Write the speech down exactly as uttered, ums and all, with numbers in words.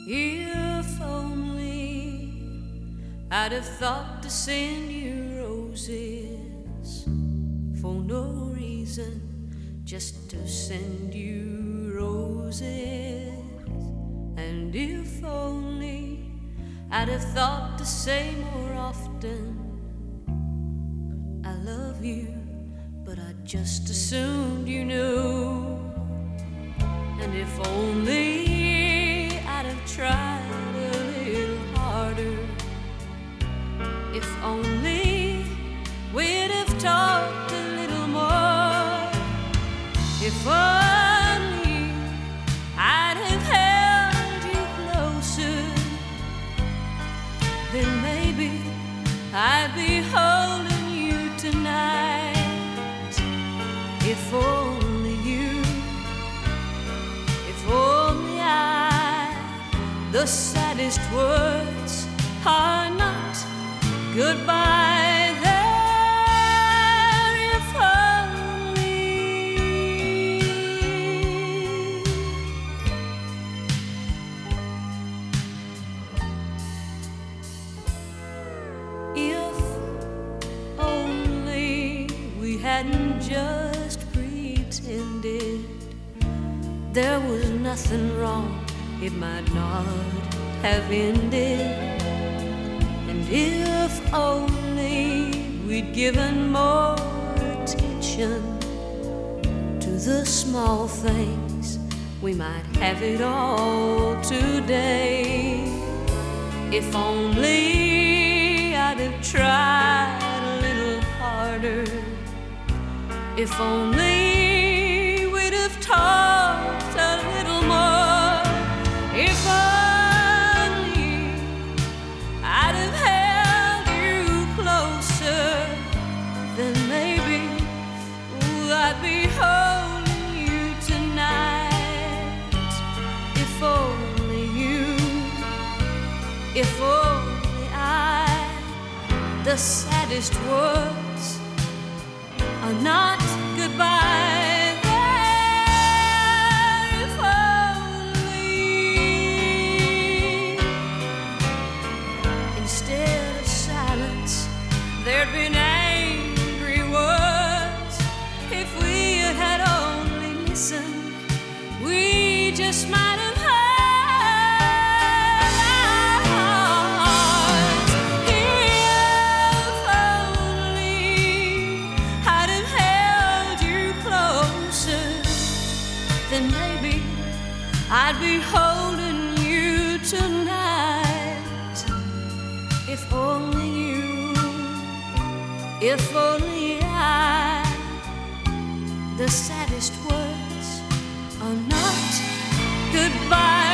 If only I'd have thought to send you roses for no reason, just to send you roses. And if only I'd have thought to say more often, I love you, but I just assumed you knew. And if only I'd have tried a little harder, if only we'd have talked a little more, if only I'd have held you closer, then maybe I'd be holding you tonight. If only you, if only I, the saddest words are not goodbye. There, if only, if only we hadn't just pretended there was nothing wrong, it might not have ended. And if only we'd given more attention to the small things, we might have it all today. If only I'd have tried a little harder, if only we'd have talked a little more, if only I'd have held you closer, then maybe ooh, I'd be holding you tonight. If only you, if only I, the saddest words are not goodbye. There, if only instead of silence there'd been angry words. If we had only listened, we just might have then maybe I'd be holding you tonight. If only you, if only I, the saddest words are not goodbye.